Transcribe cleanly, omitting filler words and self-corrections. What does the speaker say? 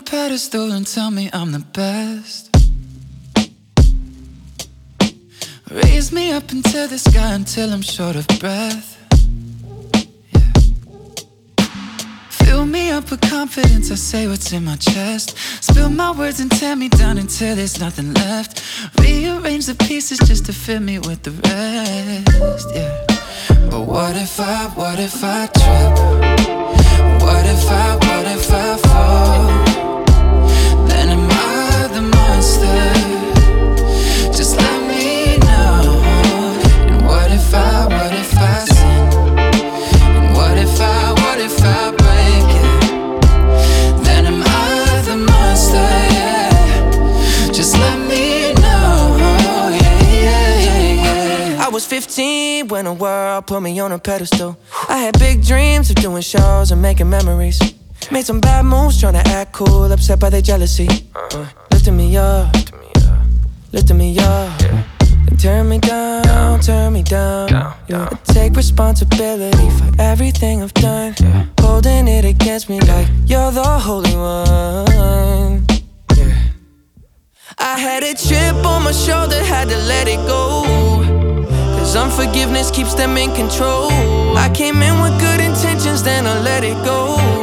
pedestal and tell me I'm the best. Raise me up into the sky until I'm short of breath. Yeah. Fill me up with confidence, I say what's in my chest. Spill my words and tear me down until there's nothing left. Rearrange the pieces just to fill me with the rest. Yeah. But what if I trip? What if I fall? Then am I the monster? Just let me know. And what if I sin? And what if I break it? Then am I the monster? Yeah. Just let me know. Yeah. I was 15 when the world put me on a pedestal. I had big dreams of doing shows and making memories. Made some bad moves trying to act cool, upset by their jealousy. Lifting me up, lifting me up. They turn me down, turn me down. I take responsibility for everything I've done. Holding it against me like you're the holy one. I had a chip on my shoulder, had to let it go. Cause unforgiveness keeps them in control. I came in with good intentions, then I let it go.